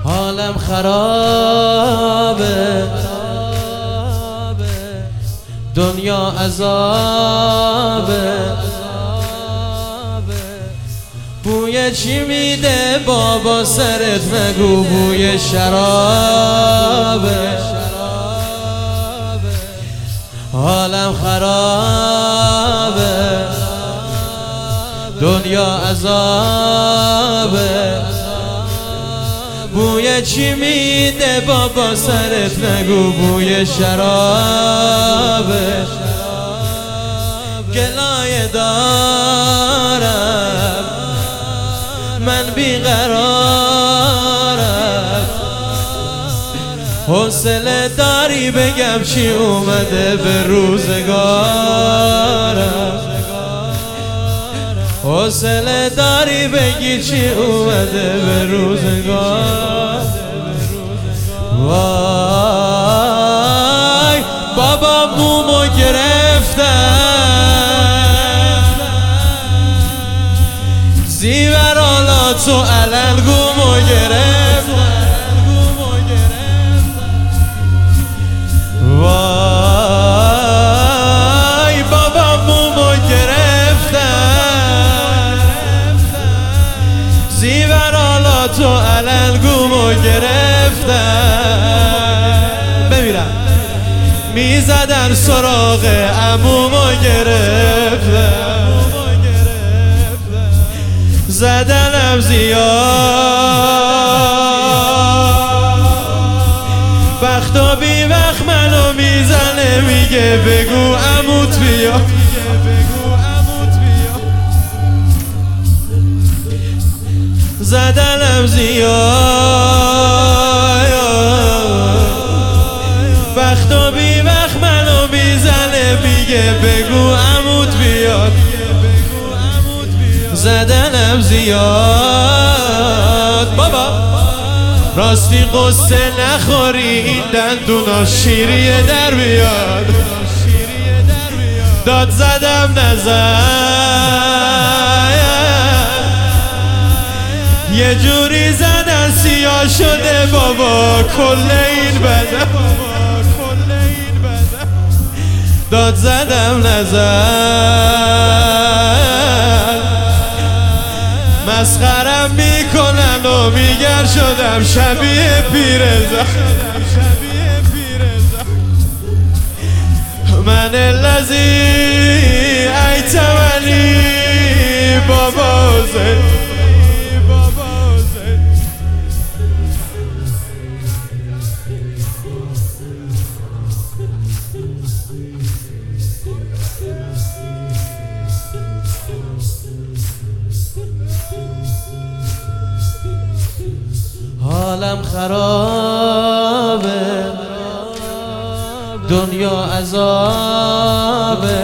حالم خرابه، دنیا عذابه. بوی چی میده بابا سرت نگو، بوی شرابه. حالم خرابه، دنیا عذابه. بوی چی میده بابا سرت نگو، بوی شرابه. گلایه دارم من بیقرارم، حوصله داری بگم چی اومده به روزگارم؟ حوصله داری بگی چی اومده به روزگار؟ وای بابا مومو گرفتم، زیورالات و علنگومو گرفتم. وای بابا مومو گرفتم، زیورالات و علنگومو گرفتم. بمیرم میزدن سراغ عمومو گرفتم، زدنم زیاد، وقت و بی وقت منو میزنه میگه بگو عموت بیا. زدنم زیاد، وقت و بی وقت منو میزنه میگه بگو عموت بیاد. زدنم زیاد بابا، راستی قصه نخوری این دندونا شیریه در بیاد. داد زدم نزد، یه جوری زدن سیاه شده بابا کل این بدن. داد زدم نزد، مسخرم میکنن و میگر شدم شبیه پیرزن. من الذی ایتمنی بابا زد. حالم خرابه، دنیا عذابه.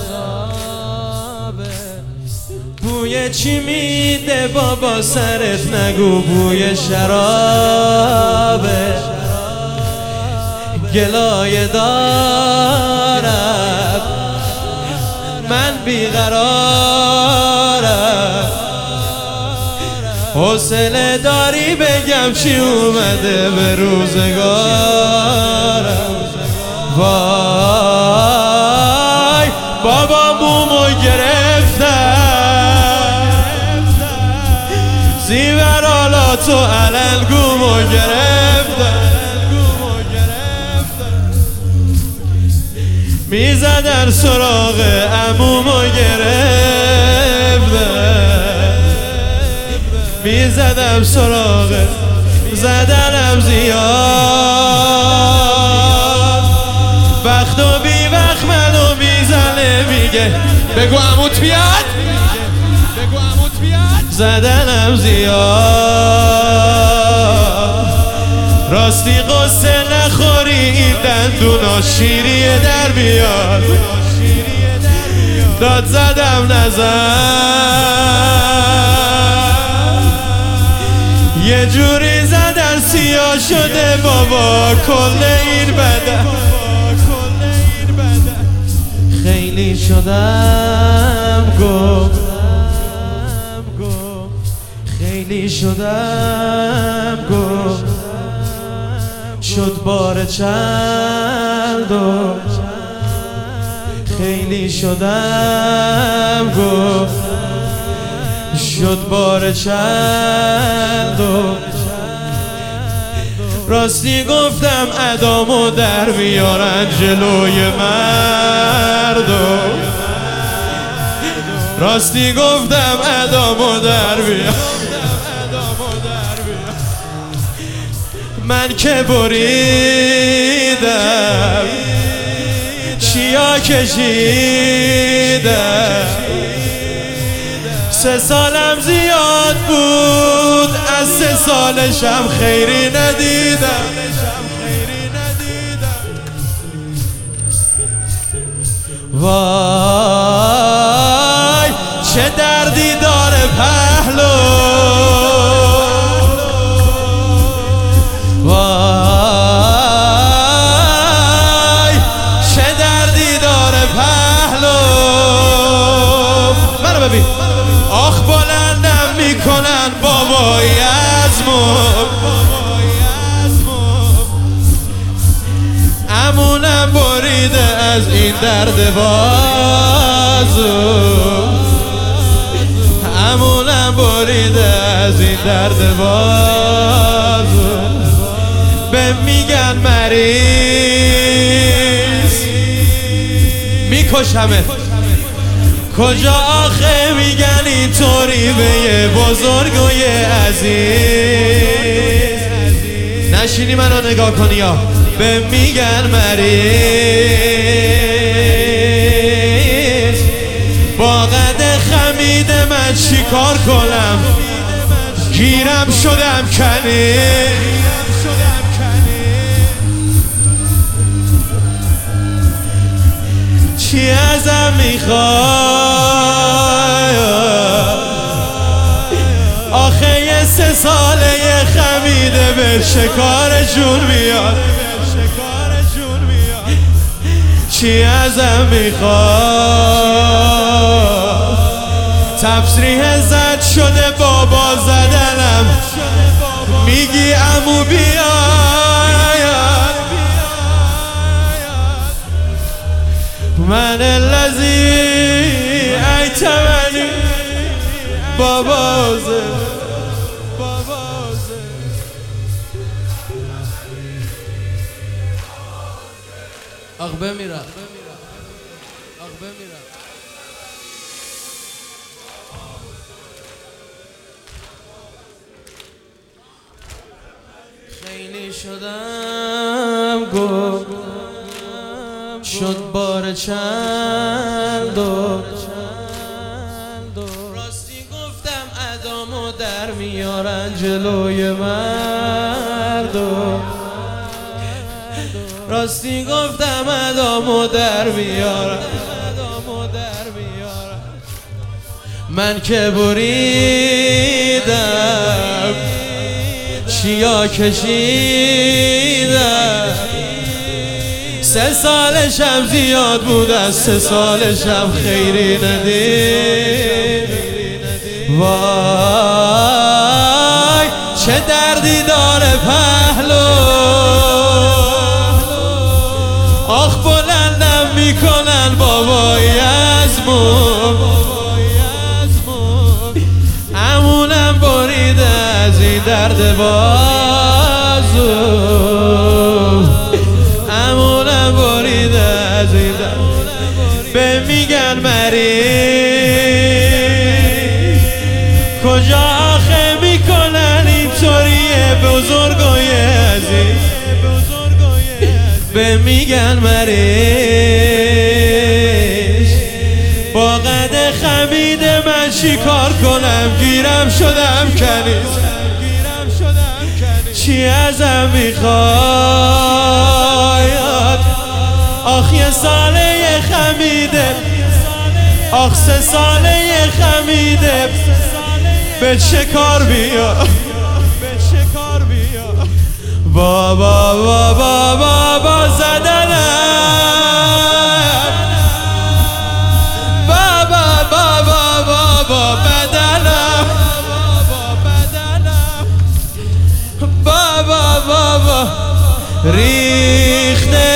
بوی چی میده بابا سرت نگو، بوی شرابه. گلایه دارم من بیقرارم، حوصله داری بگم چی اومده به روزگارم؟ وای بابا مومو گرفتم، زیورالات و علنگومو گرفتم. میزدن سراغ عمومو گرفتم، میزدم سراغ، زدنم زیاد، وقت و بی وقت منو میزنه میگه بگو عموت بیاد. زدنم زیاد، راستی قصه نخوری این دندونا شیریه در بیاد. داد زدم نزد، یه جوری زدن سیاه شده بابا کل این بدن. خیلی شدم گم، خیلی شدم گم، شد بار چند و خیلی شدم گفت شد بار چند و راستی گفتم ادامو در بیارن جلوی مردم راستی گفتم ادامو در بیارن من که بریدم چیا کشیدم 3 سالم زیاد بود از 3 سالشم خیری ندیدم وای چه دردی داره پهلو وای چه دردی داره پهلو منو ببین آخ بلندم میکنن بابای ازمم امونم بریده از این درد بازو امونم بریده از این درد بازو به میگن مریض میکشمه کجا آخه میگن اینطوری به یه بزرگ و یه عزیز نشینی منو نگاه کنی یا به میگن مریض با قد خمید من چی کار کنم گیرم شدم کنی چی ازم میخوای آخه یه 3 ساله یه خمیده به شکار جون میاد چی ازم میخوای تفسیح زد شده بابا زدنم میگی عمو بیا من الذی ایتمنی بابازه آخ بمیرم آخ بمیرم خیلی شدم گفت شد بار چند و راستی گفتم ادامو در میارن جلوی مردم راستی گفتم ادامو در میارن من که بریدم چیا کشیدم 3 سالشم زیاد بود از 3 سالشم خیری ندید وای چه دردی داره پهلو آخ بلندم میکنن بابای ازمم امونم بریده از این درد بازو امونم بریده از این درد به میگن مریض کجا آخه میکنن اینطوریه بزرگای عزیز به میگن مریض با قد خمید من چی کار کنم گیرم شدم کنیز چی ازم میخواد آخ 1 ساله خمیده آخ 3 ساله خمیده به چه کار بیا بابا بابا بابا زدنم بابا بابا بابا بدنم بابا بابا ریخته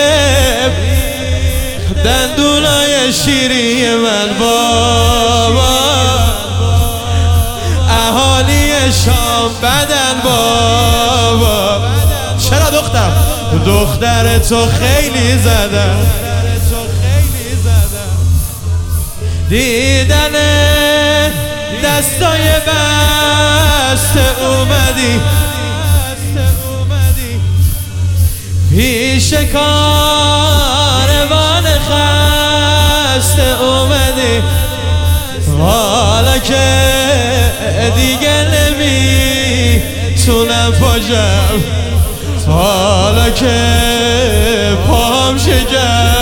دندونای شیری من بابا، اهالی شام بدن بابا. چرا دختر تو خیلی زدم، دیدن دستای بسته اومدی پیش کاروان خسته اومدی، حالا که دیگه نمیتونم پاجم، حالا که پام شکست